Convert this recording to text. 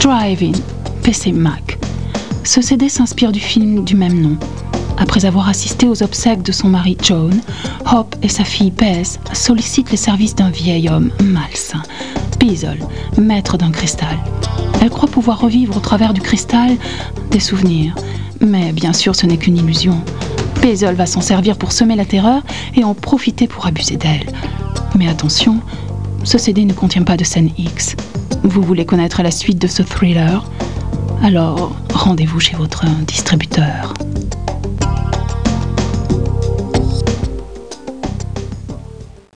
Drive-In, PC Mac. Ce CD s'inspire du film du même nom. Après avoir assisté aux obsèques de son mari Joan, Hope et sa fille Bess sollicitent les services d'un vieil homme malsain, Beazle, maître d'un cristal. Elle croit pouvoir revivre au travers du cristal des souvenirs, mais bien sûr ce n'est qu'une illusion. Beazle va s'en servir pour semer la terreur et en profiter pour abuser d'elle. Mais attention, ce CD ne contient pas de scène X. Vous voulez connaître la suite de ce thriller ? Alors, rendez-vous chez votre distributeur.